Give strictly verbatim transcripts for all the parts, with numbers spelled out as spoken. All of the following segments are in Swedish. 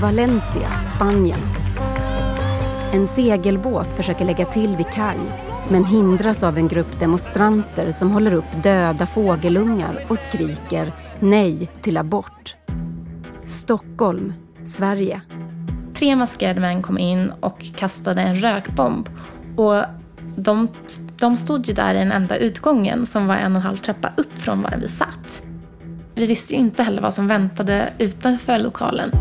Valencia, Spanien. En segelbåt försöker lägga till vid kaj, men hindras av en grupp demonstranter som håller upp döda fågelungar och skriker nej till abort. Stockholm, Sverige. Tre maskerade män kom in och kastade en rökbomb. Och de, de stod ju där i den enda utgången som var en och en halv trappa upp från var vi satt. Vi visste ju inte heller vad som väntade utanför lokalen.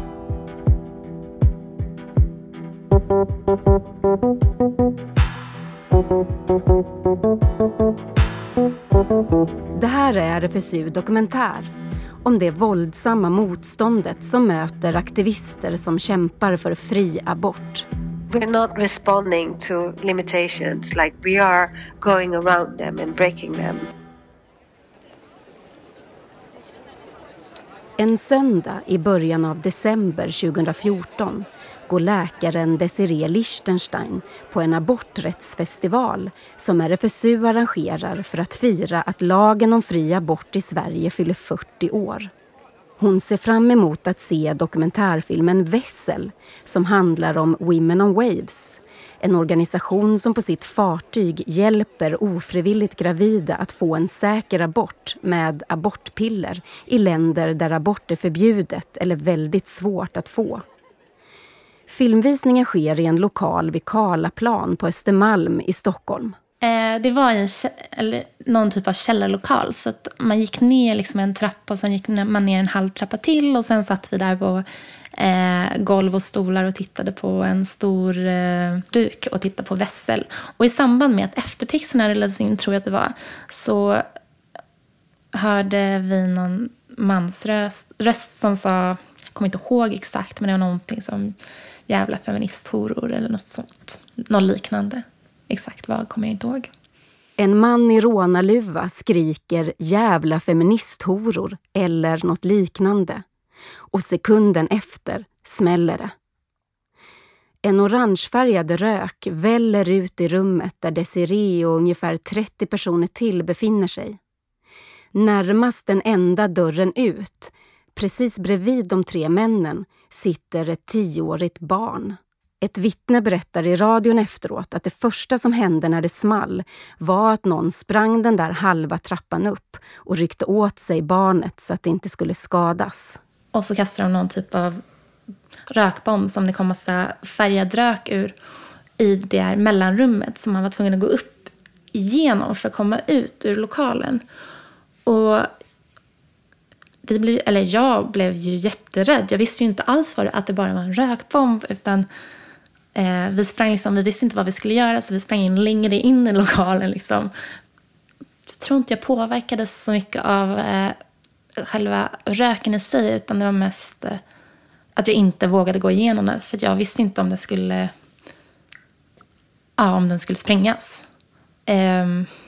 Det här är R F S U Dokumentär om det våldsamma motståndet som möter aktivister som kämpar för fri abort. We're not responding to limitations like we are going around them and breaking them. En söndag i början av december tjugohundrafjorton går läkaren Desiree Lichtenstein på en aborträttsfestival som R F S U arrangerar för att fira att lagen om fri abort i Sverige fyller fyrtio år. Hon ser fram emot att se dokumentärfilmen Vessel som handlar om Women on Waves, en organisation som på sitt fartyg hjälper ofrivilligt gravida att få en säker abort med abortpiller i länder där abort är förbjudet eller väldigt svårt att få. Filmvisningen sker i en lokal vid Karlaplan på Östermalm i Stockholm. Eh, det var en, eller, någon typ av källarlokal, så att man gick ner liksom en trappa och sen gick man ner en halv trappa till och sen satt vi där på eh, golv och stolar och tittade på en stor eh, duk och tittade på Vessel. Och i samband med att eftertexterna rullades in, tror jag att det var, så hörde vi någon mansröst röst som sa, jag kommer inte ihåg exakt, men det var någonting som jävla feministhoror eller något sånt. Något liknande. Exakt vad kommer jag inte ihåg. En man i rånaluva skriker jävla feministhoror eller något liknande. Och sekunden efter smäller det. En orangefärgad rök väller ut i rummet där Desiree och ungefär trettio personer till befinner sig. Närmast den enda dörren ut, precis bredvid de tre männen, sitter ett tioårigt barn. Ett vittne berättar i radion efteråt att det första som hände när det small var att någon sprang den där halva trappan upp och ryckte åt sig barnet så att det inte skulle skadas. Och så kastade de någon typ av rökbomb som det kom massa färgad rök ur i det här mellanrummet som man var tvungen att gå upp igenom för att komma ut ur lokalen. Och vi blev, eller jag blev ju jätterädd. Jag visste ju inte alls vad det, att det bara var en rökbomb, utan eh, vi sprang liksom, vi visste inte vad vi skulle göra, så vi sprang in längre in i lokalen liksom. Jag tror inte jag påverkades så mycket av eh, själva röken i sig, utan det var mest eh, att jag inte vågade gå igenom det, för jag visste inte om det skulle ja, om den skulle sprängas. Eh,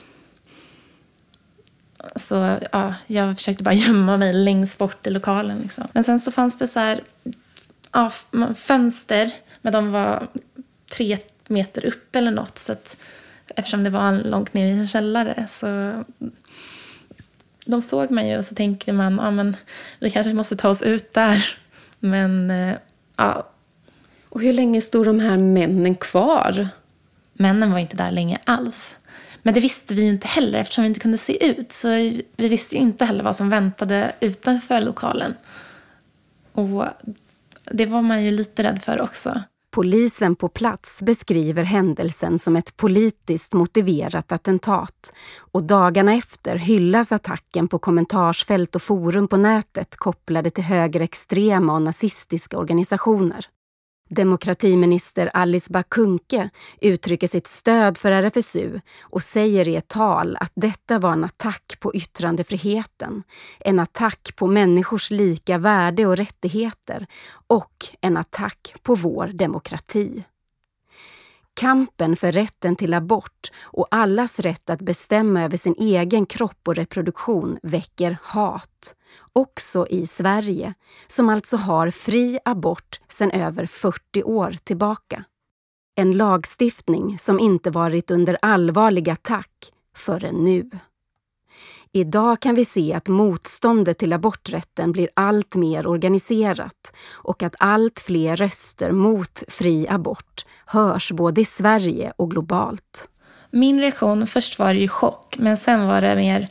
Så ja, jag försökte bara gömma mig längst bort i lokalen. Liksom. Men sen så fanns det så här ja, fönster, men de var tre meter upp eller något. Så att, eftersom det var långt ner i en källare så de såg mig ju och så tänkte man ja, men vi kanske måste ta oss ut där. Men ja. Och hur länge stod de här männen kvar? Männen var inte där länge alls. Men det visste vi ju inte heller eftersom vi inte kunde se ut. Så vi visste ju inte heller vad som väntade utanför lokalen. Och det var man ju lite rädd för också. Polisen på plats beskriver händelsen som ett politiskt motiverat attentat. Och dagarna efter hyllas attacken på kommentarsfält och forum på nätet kopplade till högerextrema och nazistiska organisationer. Demokratiminister Alice Bah Kuhnke uttrycker sitt stöd för R F S U och säger i ett tal att detta var en attack på yttrandefriheten, en attack på människors lika värde och rättigheter och en attack på vår demokrati. Kampen för rätten till abort och allas rätt att bestämma över sin egen kropp och reproduktion väcker hat. Också i Sverige, som alltså har fri abort sedan över fyrtio år tillbaka. En lagstiftning som inte varit under allvarlig attack förrän nu. Idag kan vi se att motståndet till aborträtten blir allt mer organiserat och att allt fler röster mot fri abort hörs både i Sverige och globalt. Min reaktion, först var det ju chock, men sen var det mer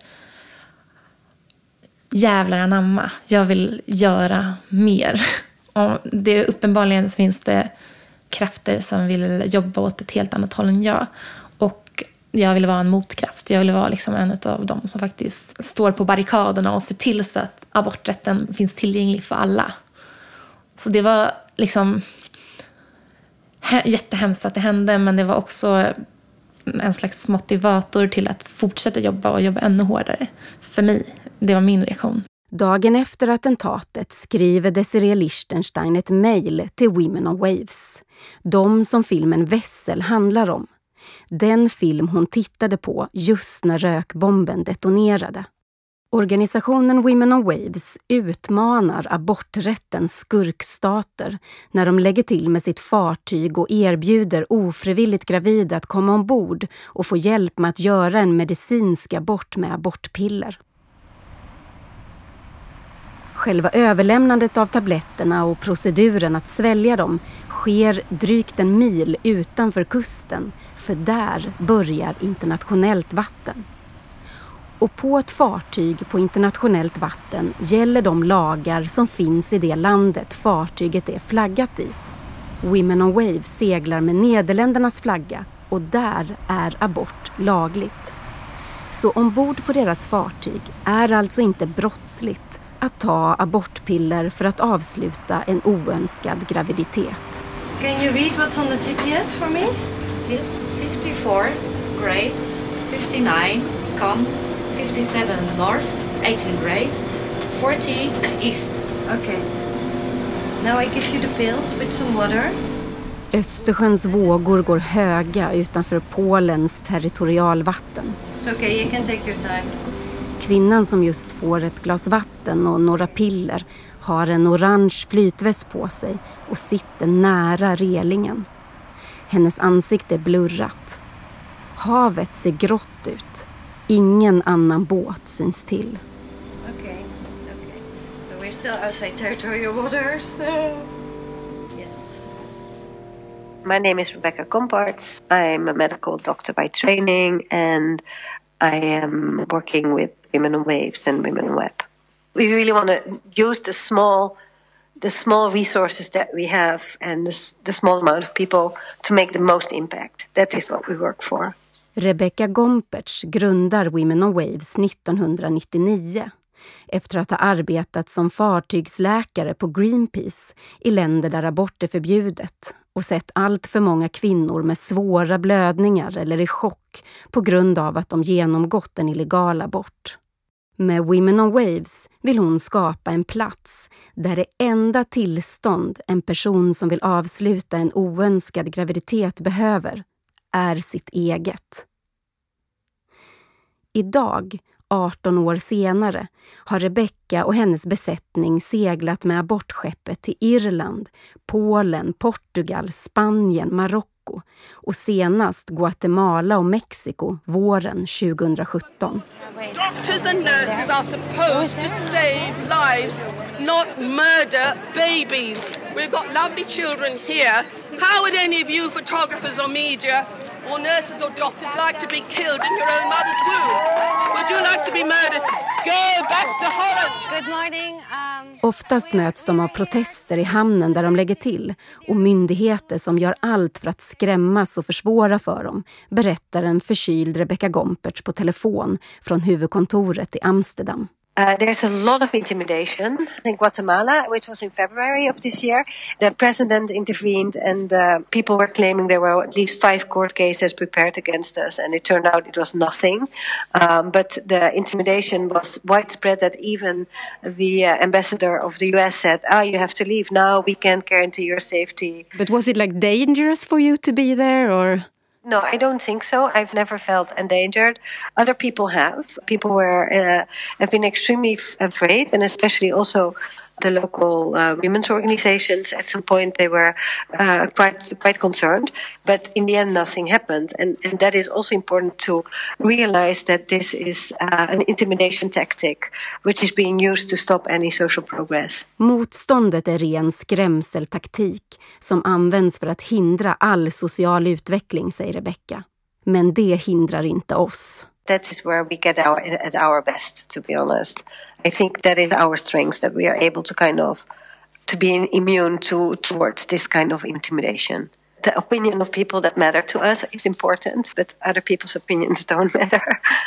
jävlar anamma. Jag vill göra mer. Och det, uppenbarligen så finns det krafter som vill jobba åt ett helt annat håll än jag. Och jag ville vara en motkraft. Jag ville vara liksom en av dem som faktiskt står på barrikaderna och ser till så att aborträtten finns tillgänglig för alla. Så det var liksom jättehemskt att det hände, men det var också en slags motivator till att fortsätta jobba och jobba ännu hårdare. För mig, det var min reaktion. Dagen efter attentatet skriver Desiree Lichtenstein ett mejl till Women on Waves. De som filmen Vessel handlar om. Den film hon tittade på just när rökbomben detonerade. Organisationen Women on Waves utmanar aborträttens skurkstater när de lägger till med sitt fartyg och erbjuder ofrivilligt gravida att komma ombord och få hjälp med att göra en medicinsk abort med abortpiller. Själva överlämnandet av tabletterna och proceduren att svälja dem sker drygt en mil utanför kusten, för där börjar internationellt vatten. Och på ett fartyg på internationellt vatten gäller de lagar som finns i det landet fartyget är flaggat i. Women on Waves seglar med Nederländernas flagga och där är abort lagligt. Så ombord på deras fartyg är alltså inte brottsligt att ta abortpiller för att avsluta en oönskad graviditet. Can you read what's on the G P S for me? Is fifty-four, great, fifty-nine, com, fifty-seven north, eighteen grade, forty east. Okay. Now I give you the pills with some water. Östersjöns vågor går höga utanför Polens territorialvatten. It's okay, you can take your time. Kvinnan som just får ett glas vatten och några piller har en orange flytväst på sig och sitter nära relingen. Hennes ansikte är blurrat. Havet ser grått ut. Ingen annan båt syns till. Okay, okay. So we're still outside territorial waters. Yes. My name is Rebecca Comparts. I'm a medical doctor by training and I am working with Women on Waves and Women on Web. We really want to use the small the small resources that we have and the, the small amount of people to make the most impact. That is what we work for. Rebecca Gompertz grundar Women on Waves nittonhundranittionio efter att ha arbetat som fartygsläkare på Greenpeace i länder där abort är förbjudet och sett allt för många kvinnor med svåra blödningar eller i chock på grund av att de genomgått en illegal abort. Med Women on Waves vill hon skapa en plats där det enda tillstånd en person som vill avsluta en oönskad graviditet behöver är sitt eget. Idag, arton år senare, har Rebecca och hennes besättning seglat med abortskeppet till Irland, Polen, Portugal, Spanien, Marocko och senast Guatemala och Mexiko våren tjugosjutton. Doctors and nurses are supposed to save lives, not murder babies. We've got lovely children here. How would any of you photographers or media or nurses or doctors like to be killed in your own mother's womb? Would you like to be murdered? Go back to Holland! Good morning. Um... Oftast möts de av protester i hamnen där de lägger till och myndigheter som gör allt för att skrämmas och försvåra för dem, berättar en förkyld Rebecca Gompertz på telefon från huvudkontoret i Amsterdam. Uh, there's a lot of intimidation. In Guatemala, which was in February of this year, the president intervened and uh, people were claiming there were at least five court cases prepared against us, and it turned out it was nothing. Um, but the intimidation was widespread that even the uh, ambassador of the U S said, ah, you have to leave now, we can't guarantee your safety. But was it like dangerous for you to be there, or...? No, I don't think so. I've never felt endangered. Other people have. People were uh, have been extremely f- afraid, and especially also the local uh, women's organizations. At some point they were uh, quite quite concerned, but in the end nothing happened. And, and that is also important to realize that this is uh, an intimidation tactic which is being used to stop any social progress. Motståndet är ren skrämseltaktik som används för att hindra all social utveckling, säger Rebecca. Men det hindrar inte oss. That is where we get our, at our best, to be honest. I think that is our strength, that we are able to kind of to be immune to towards this kind of intimidation. The opinion of people that matter to us is important, but other people's opinions don't matter.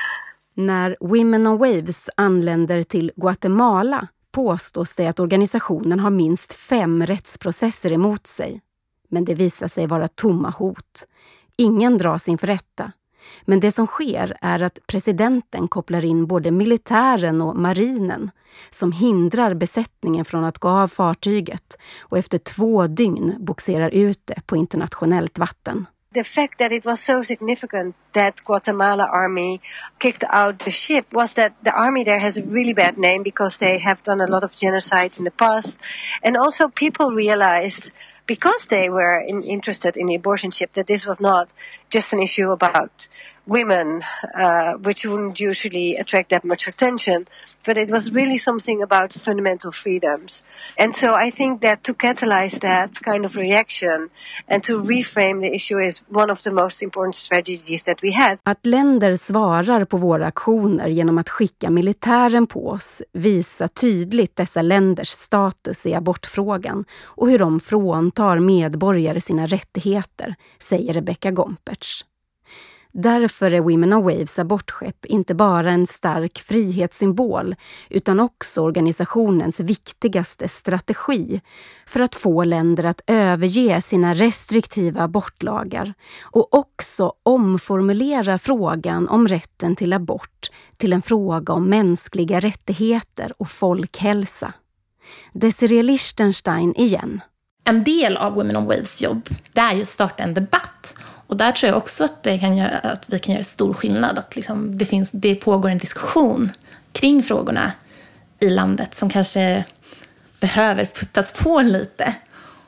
När Women on Waves anländer till Guatemala påstås det att organisationen har minst fem rättsprocesser emot sig. Men det visar sig vara tomma hot. Ingen dras inför rätta. Men det som sker är att presidenten kopplar in både militären och marinen som hindrar besättningen från att gå av fartyget och efter två dygn boxerar ut det på internationellt vatten. The fact that it was so significant that Guatemala army kicked out the ship was that the army there has a really bad name because they have done a lot of genocide in the past. And also people realized, because they were in, interested in the abortion ship, that this was not just an issue about women, uh, which wouldn't usually attract that much attention, but it was really something about fundamental freedoms. And so I think that to catalyze that kind of reaction and to reframe the issue is one of the most important strategies that we had. Att länder svarar på våra aktioner genom att skicka militären på oss visar tydligt dessa länders status i abortfrågan och hur de fråntar medborgare sina rättigheter, säger Rebecca Gompertz. Därför är Women on Waves abortskepp inte bara en stark frihetssymbol utan också organisationens viktigaste strategi för att få länder att överge sina restriktiva abortlagar och också omformulera frågan om rätten till abort till en fråga om mänskliga rättigheter och folkhälsa. Desiree Lichtenstein igen. En del av Women on Waves jobb, det är ju att starta en debatt. Och där tror jag också att, det kan göra, att vi kan göra stor skillnad. Att liksom det, finns, det pågår en diskussion kring frågorna i landet som kanske behöver puttas på lite.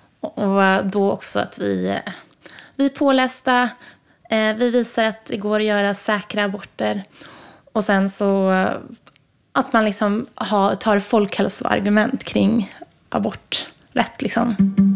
Och då också att vi, vi är pålästa, vi visar att det går att göra säkra aborter. Och sen så att man liksom har, tar folkhälsoargument kring aborträtt liksom.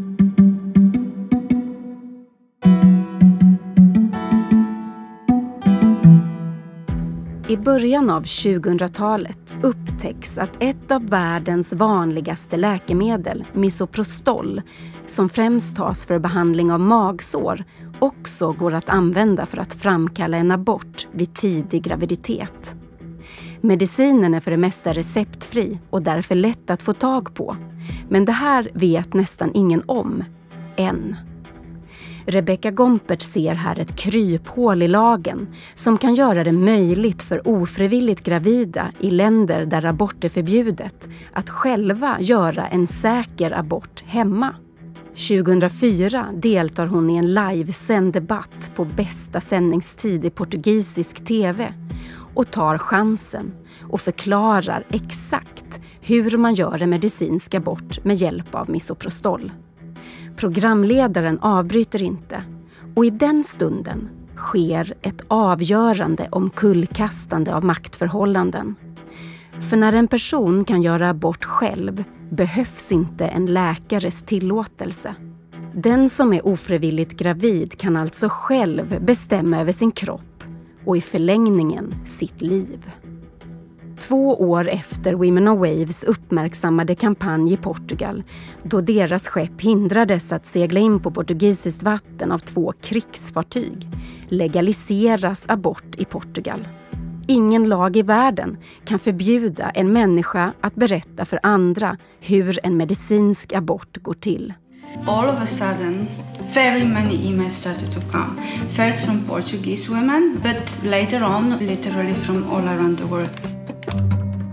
I början av tjugohundratalet upptäcks att ett av världens vanligaste läkemedel, misoprostol, som främst tas för behandling av magsår, också går att använda för att framkalla en abort vid tidig graviditet. Medicinen är för det mesta receptfri och därför lätt att få tag på. Men det här vet nästan ingen om, än. Rebecca Gompertz ser här ett kryphål i lagen som kan göra det möjligt för ofrivilligt gravida i länder där abort är förbjudet att själva göra en säker abort hemma. tjugohundrafyra deltar hon i en livesänd debatt på bästa sändningstid i portugisisk tv och tar chansen och förklarar exakt hur man gör en medicinsk abort med hjälp av misoprostol. Programledaren avbryter inte och i den stunden sker ett avgörande omkullkastande av maktförhållanden. För när en person kan göra abort själv behövs inte en läkares tillåtelse. Den som är ofrivilligt gravid kan alltså själv bestämma över sin kropp och i förlängningen sitt liv. Två år efter Women on Waves uppmärksammade kampanj i Portugal, då deras skepp hindrades att segla in på portugisiskt vatten av två krigsfartyg, legaliseras abort i Portugal. Ingen lag i världen kan förbjuda en människa att berätta för andra hur en medicinsk abort går till. All of a sudden, very many emails started to come. First from Portuguese women, but later on, literally from all around the world.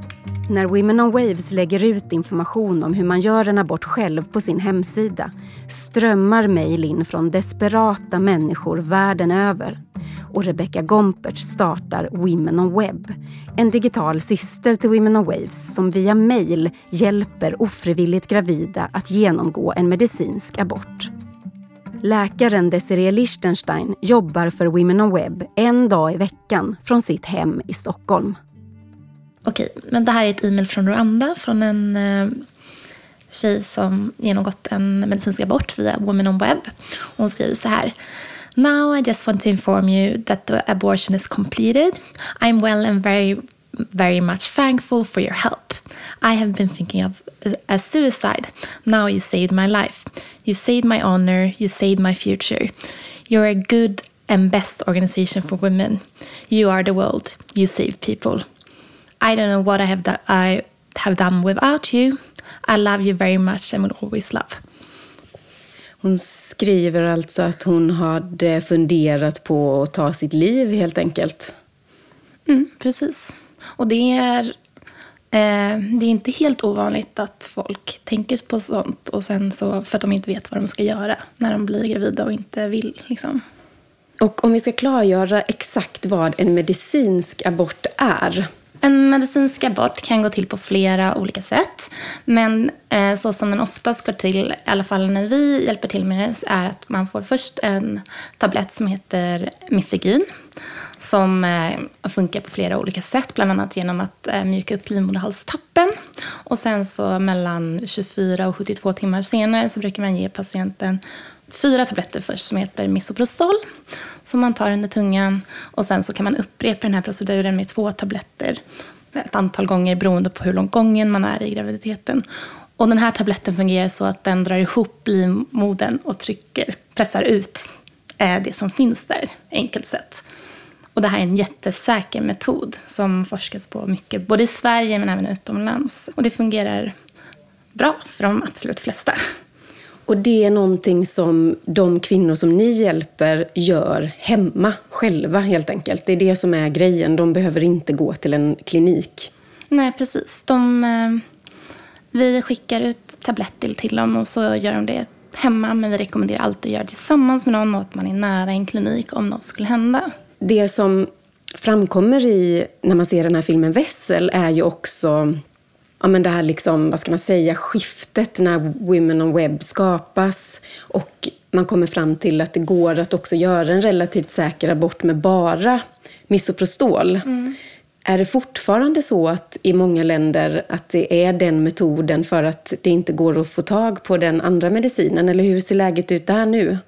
När Women on Waves lägger ut information om hur man gör en abort själv på sin hemsida strömmar mejl in från desperata människor världen över. Och Rebecca Gompertz startar Women on Web, en digital syster till Women on Waves som via mejl hjälper ofrivilligt gravida att genomgå en medicinsk abort. Läkaren Desiree Lichtenstein jobbar för Women on Web en dag i veckan från sitt hem i Stockholm. Okej, men det här är ett e-mail från Rwanda från en eh, tjej som genomgått en medicinsk abort via Women on Web. Hon skriver så här: Now I just want to inform you that the abortion is completed. I'm well and very, very much thankful for your help. I have been thinking of a suicide. Now you saved my life. You saved my honor. You saved my future. You're a good and best organization for women. You are the world. You save people. I don't know what I have, do- I have done without you. I love you very much and will always love. Hon skriver alltså att hon hade funderat på att ta sitt liv helt enkelt. Mm, precis. Och det är, eh, det är inte helt ovanligt att folk tänker på sånt och sen så för att de inte vet vad de ska göra när de blir gravida och inte vill liksom. Och om vi ska klargöra exakt vad en medicinsk abort är. En medicinsk abort kan gå till på flera olika sätt. Men eh, så som den oftast går till, i alla fall när vi hjälper till med det, är att man får först en tablett som heter Mifegyn. Som eh, funkar på flera olika sätt, bland annat genom att eh, mjuka upp livmoderhalstappen. Och sen så mellan tjugofyra och sjuttiotvå timmar senare så brukar man ge patienten fyra tabletter först som heter Misoprostol som man tar under tungan och sen så kan man upprepa den här proceduren med två tabletter ett antal gånger beroende på hur lång gången man är i graviditeten. Och den här tabletten fungerar så att den drar ihop livmodern och trycker, pressar ut eh, det som finns där, enkelt sett. Och det här är en jättesäker metod som forskas på mycket, både i Sverige men även utomlands. Och det fungerar bra för de absolut flesta. Och det är någonting som de kvinnor som ni hjälper gör hemma själva helt enkelt. Det är det som är grejen. De behöver inte gå till en klinik. Nej, precis. De, eh, vi skickar ut tabletter till dem och så gör de det hemma. Men vi rekommenderar alltid att göra det tillsammans med någon och att man är nära en klinik om något skulle hända. Det som framkommer i när man ser den här filmen Vessel är ju också... Ja, men det här liksom, vad ska man säga, skiftet när Women on Web skapas och man kommer fram till att det går att också göra en relativt säker abort med bara misoprostol. Mm. Är det fortfarande så att i många länder att det är den metoden för att det inte går att få tag på den andra medicinen? Eller hur ser läget ut där nu?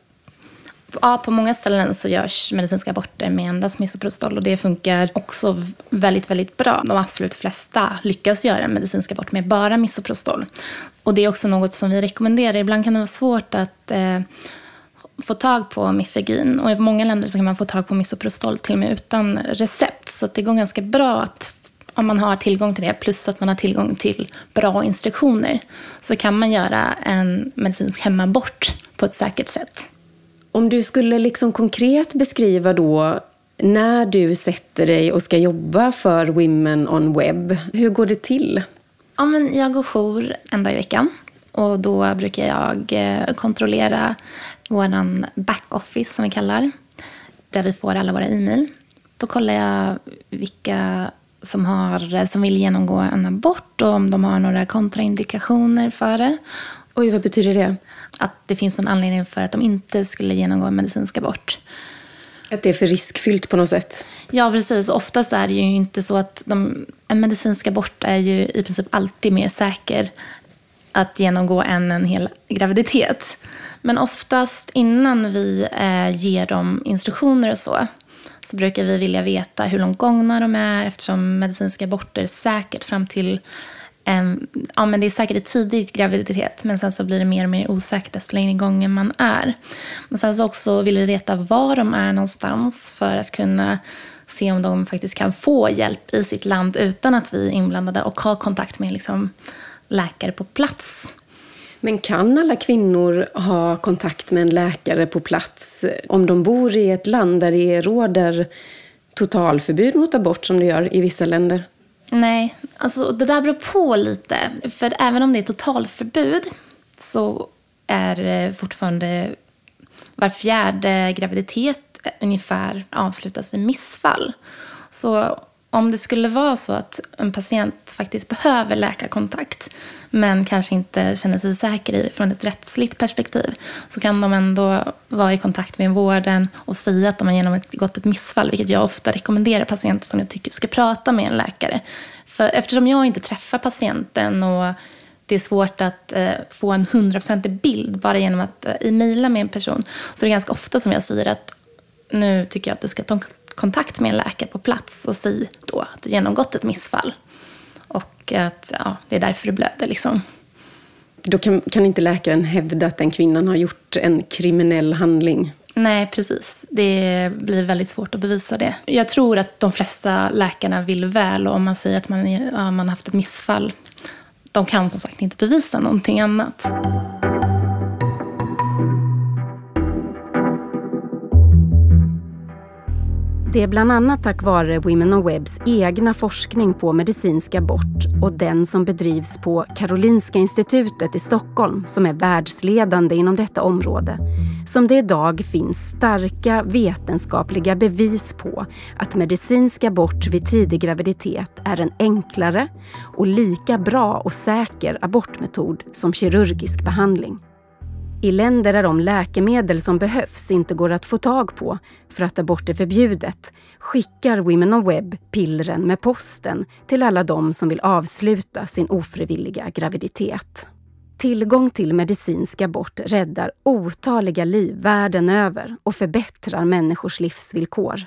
Ja, på många ställen så görs medicinska aborter med endast misoprostol och det funkar också väldigt, väldigt bra. De absolut flesta lyckas göra en medicinsk abort med bara misoprostol. Och det är också något som vi rekommenderar. Ibland kan det vara svårt att eh, få tag på Mifegyn och i många länder så kan man få tag på misoprostol till och med utan recept. Så det går ganska bra att om man har tillgång till det plus att man har tillgång till bra instruktioner så kan man göra en medicinsk hemabort på ett säkert sätt. Om du skulle liksom konkret beskriva då när du sätter dig och ska jobba för Women on Web, hur går det till? Ja, men jag går jour en dag i veckan och då brukar jag kontrollera våran backoffice som vi kallar, där vi får alla våra e-mail. Då kollar jag vilka som, har, som vill genomgå en abort och om de har några kontraindikationer för det. Oj, vad betyder det? Att det finns någon anledning för att de inte skulle genomgå en medicinsk abort. Att det är för riskfyllt på något sätt? Ja, precis. Oftast är det ju inte så att de, en medicinsk abort är ju i princip alltid mer säker att genomgå än en hel graviditet. Men oftast innan vi eh, ger dem instruktioner och så så brukar vi vilja veta hur långt gångna de är eftersom medicinska aborter är säkert fram till Um, ja, men det är säkert i tidig graviditet men sen så blir det mer och mer osäkert desto längre gången man är. Men sen så också vill vi veta var de är någonstans för att kunna se om de faktiskt kan få hjälp i sitt land utan att vi är inblandade och ha kontakt med liksom, läkare på plats. Men kan alla kvinnor ha kontakt med en läkare på plats om de bor i ett land där det råder totalförbud mot abort som det gör i vissa länder? Nej, alltså det där beror på lite. För även om det är totalförbud så är fortfarande var fjärde graviditet ungefär avslutas i missfall. Så om det skulle vara så att en patient faktiskt behöver läkarkontakt men kanske inte känner sig säker i från ett rättsligt perspektiv, så kan de ändå vara i kontakt med vården och säga att de har genomgått ett missfall, vilket jag ofta rekommenderar patienter som jag tycker ska prata med en läkare. För eftersom jag inte träffar patienten och det är svårt att eh, få en hundraprocentig bild bara genom att eh, e-maila med en person, så det är ganska ofta som jag säger att nu tycker jag att du ska ta kontakt med en läkare på plats och säga då att du genomgått ett missfall. Och att ja, det är därför du blöder liksom. Då kan, kan inte läkaren hävda att den kvinnan har gjort en kriminell handling? Nej, precis. Det blir väldigt svårt att bevisa det. Jag tror att de flesta läkarna vill väl, och om man säger att man, är, ja, man har haft ett missfall, de kan som sagt inte bevisa någonting annat. Det är bland annat tack vare Women on Webs egna forskning på medicinsk abort och den som bedrivs på Karolinska institutet i Stockholm, som är världsledande inom detta område, som det idag finns starka vetenskapliga bevis på att medicinsk abort vid tidig graviditet är en enklare och lika bra och säker abortmetod som kirurgisk behandling. I länder där de läkemedel som behövs inte går att få tag på för att abort är förbjudet, skickar Women on Web pillren med posten till alla de som vill avsluta sin ofrivilliga graviditet. Tillgång till medicinsk abort räddar otaliga liv världen över och förbättrar människors livsvillkor.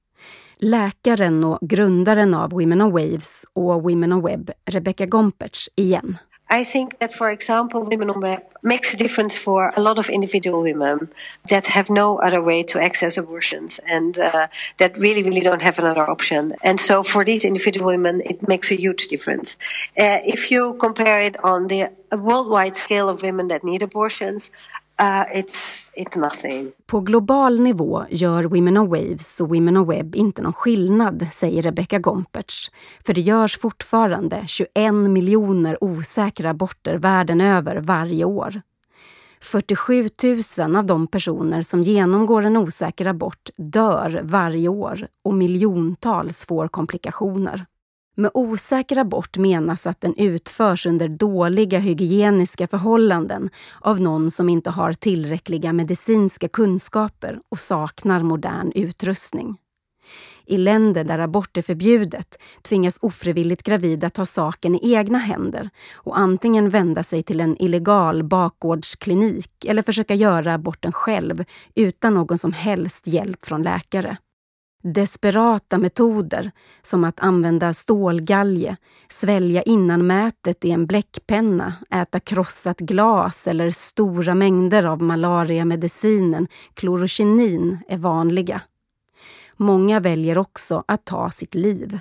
Läkaren och grundaren av Women on Waves och Women on Web, Rebecca Gompertz, igen. I think that, for example, Women on Web makes a difference for a lot of individual women that have no other way to access abortions and uh, that really, really don't have another option. And so for these individual women, it makes a huge difference. Uh, if you compare it on the worldwide scale of women that need abortions, Uh, it's, it's nothing. På global nivå gör Women on Waves och Women on Web inte någon skillnad, säger Rebecca Gompertz. För det görs fortfarande tjugoen miljoner osäkra aborter världen över varje år. fyrtiosju tusen av de personer som genomgår en osäker abort dör varje år och miljontals får komplikationer. Med osäker abort menas att den utförs under dåliga hygieniska förhållanden av någon som inte har tillräckliga medicinska kunskaper och saknar modern utrustning. I länder där abort är förbjudet tvingas ofrivilligt gravida ta saken i egna händer och antingen vända sig till en illegal bakgårdsklinik eller försöka göra aborten själv utan någon som helst hjälp från läkare. Desperata metoder som att använda stålgalge, svälja innanmätet i en bläckpenna, äta krossat glas eller stora mängder av malariamedicinen klorokinin är vanliga. Många väljer också att ta sitt liv.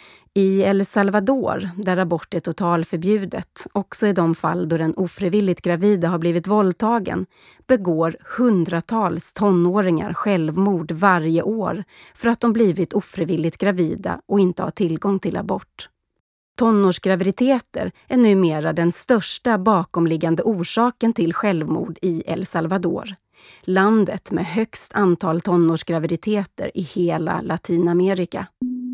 I El Salvador, där abort är totalförbjudet, också i de fall då den ofrivilligt gravida har blivit våldtagen, begår hundratals tonåringar självmord varje år för att de blivit ofrivilligt gravida och inte har tillgång till abort. Tonårsgraviditeter är numera den största bakomliggande orsaken till självmord i El Salvador, landet med högst antal tonårsgraviditeter i hela Latinamerika.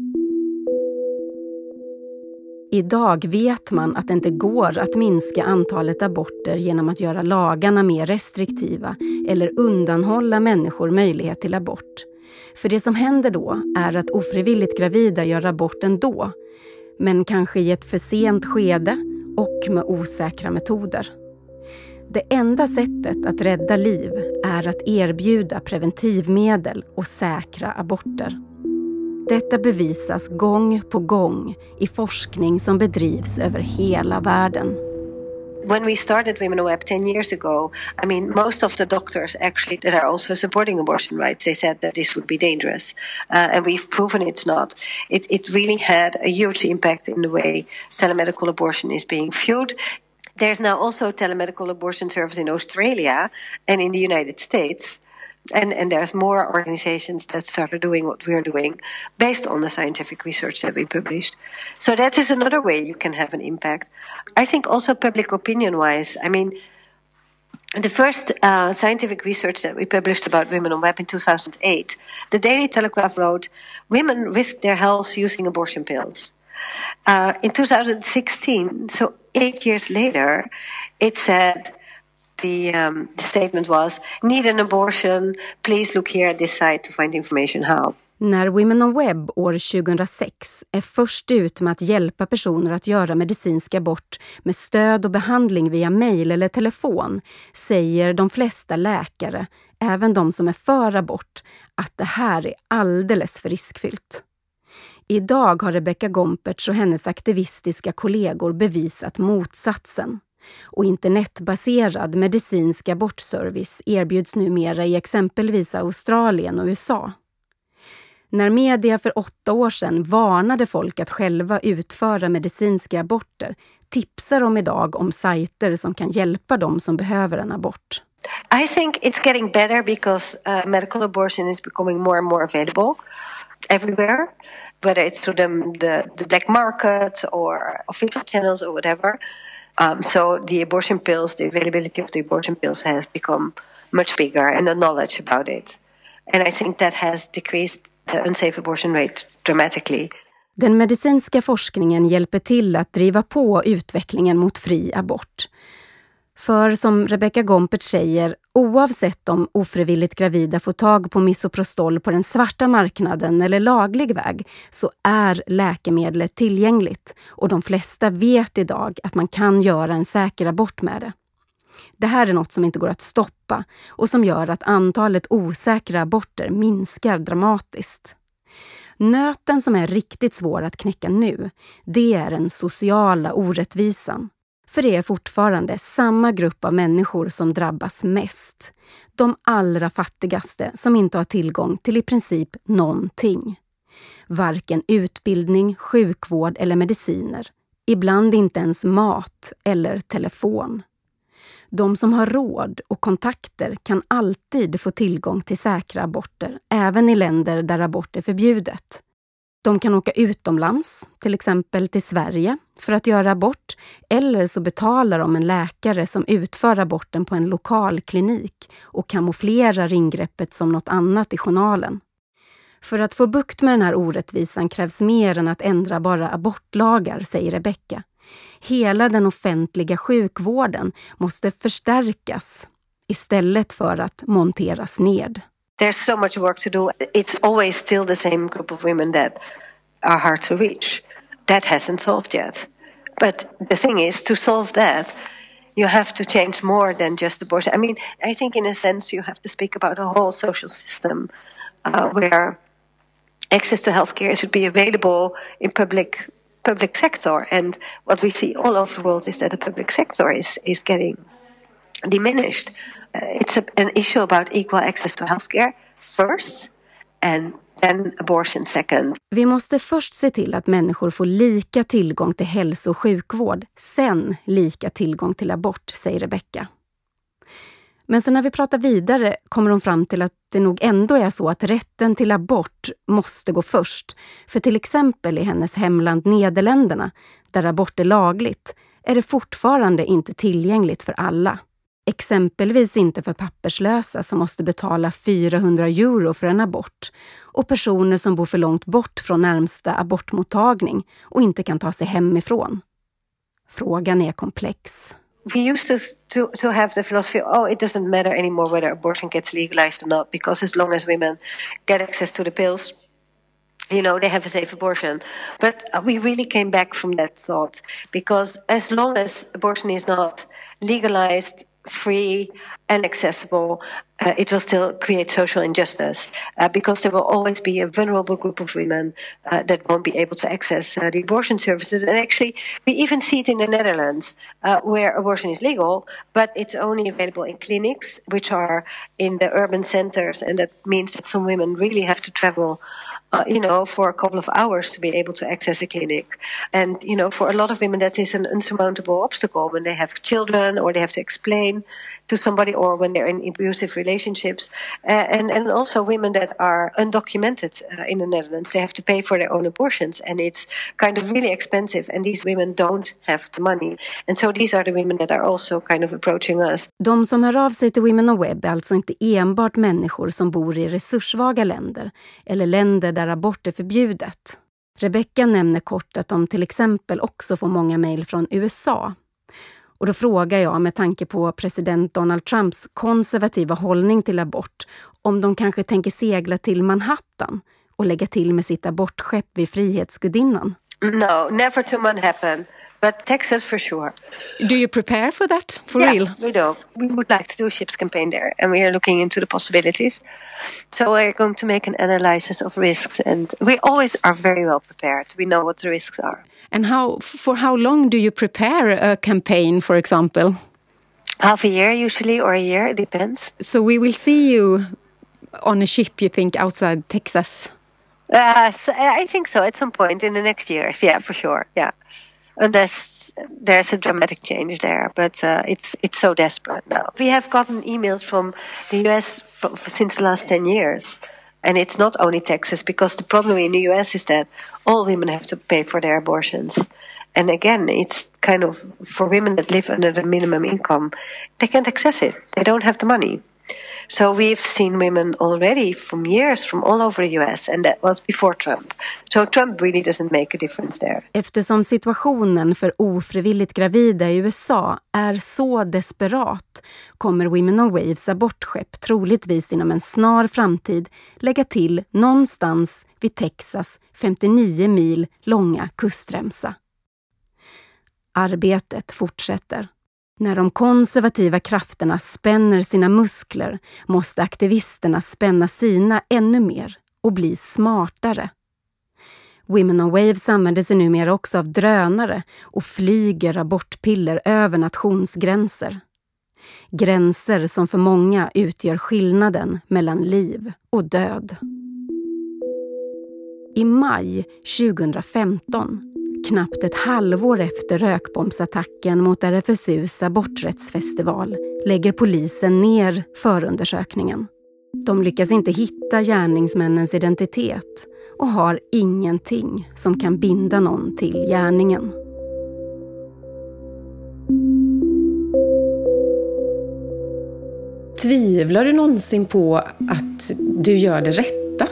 Idag vet man att det inte går att minska antalet aborter genom att göra lagarna mer restriktiva eller undanhålla människor möjlighet till abort. För det som händer då är att ofrivilligt gravida gör abort ändå, men kanske i ett för sent skede och med osäkra metoder. Det enda sättet att rädda liv är att erbjuda preventivmedel och säkra aborter. Detta bevisas gång på gång i forskning som bedrivs över hela världen. When we started Women on Web ten years ago, I mean, most of the doctors actually that are also supporting abortion rights, they said that this would be dangerous. Uh, and we've proven it's not. It, it really had a huge impact in the way telemedical abortion is being viewed. There's now also a telemedical abortion service in Australia and in the United States. And, and there's more organizations that started doing what we're doing based on the scientific research that we published. So that is another way you can have an impact. I think also public opinion-wise, I mean, the first uh, scientific research that we published about women on web in two thousand eight, the Daily Telegraph wrote, women risk their health using abortion pills. Uh, in two thousand sixteen, so eight years later, it said, the, um, the statement was, need an abortion, please look here at this site to find information how. När Women on Web år tjugohundrasex är först ut med att hjälpa personer att göra medicinsk abort med stöd och behandling via mejl eller telefon, säger de flesta läkare, även de som är för abort, att det här är alldeles för riskfyllt. Idag har Rebecca Gompertz och hennes aktivistiska kollegor bevisat motsatsen. Och internetbaserad medicinsk abortservice erbjuds numera i exempelvis Australien och U S A. När media för åtta år sedan varnade folk att själva utföra medicinska aborter tipsar de idag om sajter som kan hjälpa dem som behöver en abort. I think it's getting better because uh, medical abortion is becoming more and more available everywhere, whether it's through the, the, the black market or official channels or whatever. Um, so the abortion pills, the availability of the abortion pills has become much bigger and the knowledge about it. And I think that has decreased the unsafe abortion rate dramatically. Den medicinska forskningen hjälper till att driva på utvecklingen mot fri abort. För som Rebecca Gompertz säger, oavsett om ofrivilligt gravida får tag på misoprostol på den svarta marknaden eller laglig väg, så är läkemedlet tillgängligt och de flesta vet idag att man kan göra en säker abort med det. Det här är något som inte går att stoppa och som gör att antalet osäkra aborter minskar dramatiskt. Nöten som är riktigt svår att knäcka nu, det är den sociala orättvisan. För det är fortfarande samma grupp av människor som drabbas mest. De allra fattigaste som inte har tillgång till i princip någonting. Varken utbildning, sjukvård eller mediciner. Ibland inte ens mat eller telefon. De som har råd och kontakter kan alltid få tillgång till säkra aborter, även i länder där abort är förbjudet. De kan åka utomlands, till exempel till Sverige, för att göra abort, eller så betalar de en läkare som utför aborten på en lokal klinik och kamouflerar ingreppet som något annat i journalen. För att få bukt med den här orättvisan krävs mer än att ändra bara abortlagar, säger Rebecca. Hela den offentliga sjukvården måste förstärkas istället för att monteras ned. There's so much work to do. It's always still the same group of women that are hard to reach. That hasn't solved yet. But the thing is, to solve that, you have to change more than just abortion. I mean, I think in a sense you have to speak about a whole social system uh, where access to healthcare should be available in public public sector. And what we see all over the world is that the public sector is, is getting diminished. Uh, it's a, an issue about equal access to healthcare first and then abortion second. Vi måste först se till att människor får lika tillgång till hälso- och sjukvård, sen lika tillgång till abort, säger Rebecca. Men så när vi pratar vidare kommer hon fram till att det nog ändå är så att rätten till abort måste gå först. För till exempel i hennes hemland Nederländerna, där abort är lagligt, är det fortfarande inte tillgängligt för alla. Exempelvis inte för papperslösa som måste betala fyrahundra euro för en abort och personer som bor för långt bort från närmsta abortmottagning och inte kan ta sig hemifrån. Frågan är komplex. We used to, to to have the philosophy, oh, it doesn't matter anymore whether abortion gets legalized or not, because as long as women get access to the pills, you know, they have a safe abortion. But we really came back from that thought, because as long as abortion is not legalized, free and accessible, uh, it will still create social injustice uh, because there will always be a vulnerable group of women uh, that won't be able to access uh, the abortion services. And actually, we even see it in the Netherlands uh, where abortion is legal, but it's only available in clinics, which are in the urban centers. And that means that some women really have to travel Uh, you know, for a couple of hours to be able to access a clinic. And, you know, for a lot of women, that is an unsurmountable obstacle when they have children or they have to explain to somebody or when they're in abusive relationships. Uh, and, and also women that are undocumented uh, in the Netherlands, they have to pay for their own abortions and it's kind of really expensive and these women don't have the money. And so these are the women that are also kind of approaching us. De som hör av sig till Women on Web är alltså inte enbart människor som bor i resurssvaga länder eller länder där abort är förbjudet. Rebecca nämner kort att de till exempel också får många mejl från U S A. Och då frågar jag med tanke på president Donald Trumps konservativa hållning till abort om de kanske tänker segla till Manhattan och lägga till med sitt abortskepp vid Frihetsgudinnan. No, never to Manhattan, but Texas for sure. Do you prepare for that, for yeah, real? we do. We would like to do a ships campaign there, and we are looking into the possibilities. So we're going to make an analysis of risks, and we always are very well prepared. We know what the risks are. And how for how long do you prepare a campaign, for example? Half a year usually, or a year, it depends. So we will see you on a ship, you think, outside Texas? Uh, so I think so, at some point in the next years, yeah, for sure, yeah. Unless there's a dramatic change there, but uh, it's it's so desperate now. We have gotten emails from the U S for, for, since the last ten years, and it's not only Texas, because the problem in the U S is that all women have to pay for their abortions. And again, it's kind of, for women that live under the minimum income, they can't access it. They don't have the money. So we've seen women already from years from all over the U S, and that was before Trump. So Trump really doesn't make a difference there. Eftersom situationen för ofrivilligt gravida i U S A är så desperat kommer Women on Waves abortskepp troligtvis inom en snar framtid lägga till någonstans vid Texas femtionio mil långa kustremsa. Arbetet fortsätter. När de konservativa krafterna spänner sina muskler måste aktivisterna spänna sina ännu mer och bli smartare. Women on Waves använder sig numera också av drönare och flyger abortpiller över nationsgränser. Gränser som för många utgör skillnaden mellan liv och död. I maj tjugohundrafemton, knappt ett halvår efter rökbombsattacken mot R F S U:s aborträttsfestival, lägger polisen ner förundersökningen. De lyckas inte hitta gärningsmännens identitet och har ingenting som kan binda någon till gärningen. Tvivlar du någonsin på att du gör det rätta?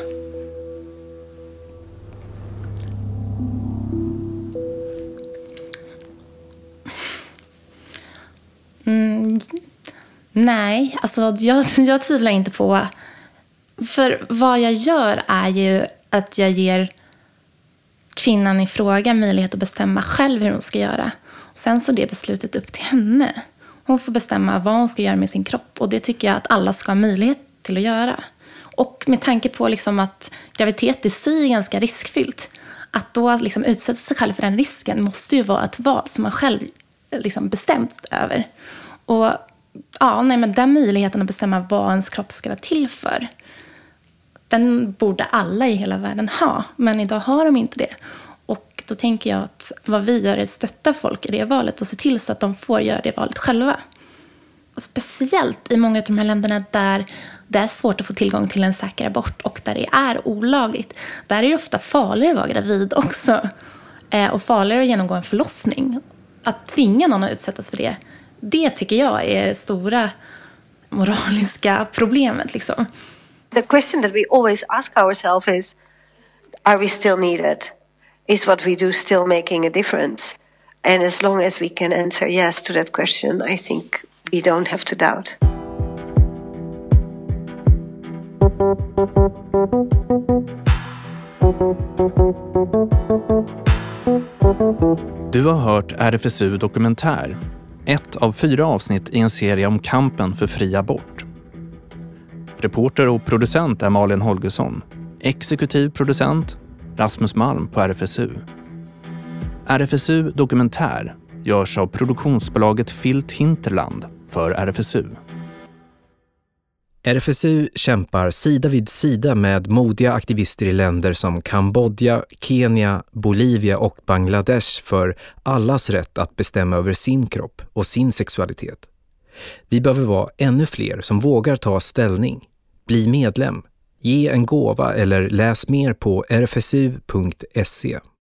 Mm, nej, alltså jag, jag tvivlar inte på. För vad jag gör är ju att jag ger kvinnan i fråga möjlighet att bestämma själv hur hon ska göra. Och sen så är det beslutet upp till henne. Hon får bestämma vad hon ska göra med sin kropp. Och det tycker jag att alla ska ha möjlighet till att göra. Och med tanke på liksom att graviditet i sig är ganska riskfyllt. Att då liksom utsätta sig själv för den risken måste ju vara ett val som man själv liksom bestämt över. Och ja, nej, men den möjligheten att bestämma vad ens kropp ska vara till för, den borde alla i hela världen ha. Men idag har de inte det. Och då tänker jag att vad vi gör är att stötta folk i det valet och se till så att de får göra det valet själva. Och speciellt i många av de här länderna där det är svårt att få tillgång till en säker abort och där det är olagligt. Där är det ofta farligare att vara gravid också. Och farligare att genomgå en förlossning. Att tvinga någon att utsättas för det, det tycker jag är det stora moraliska problemet. Liksom. The question that we always ask ourselves is, are we still needed? Is what we do still making a difference? And as long as we can answer yes to that question, I think we don't have to doubt. Du har hört R F S U Dokumentär, ett av fyra avsnitt i en serie om kampen för fri abort. Reporter och producent är Malin Holgersson, exekutiv producent Rasmus Malm på R F S U. R F S U Dokumentär görs av produktionsbolaget Filt Hinterland för R F S U. R F S U kämpar sida vid sida med modiga aktivister i länder som Kambodja, Kenya, Bolivia och Bangladesh för allas rätt att bestämma över sin kropp och sin sexualitet. Vi behöver vara ännu fler som vågar ta ställning. Bli medlem, ge en gåva eller läs mer på r f s u punkt se.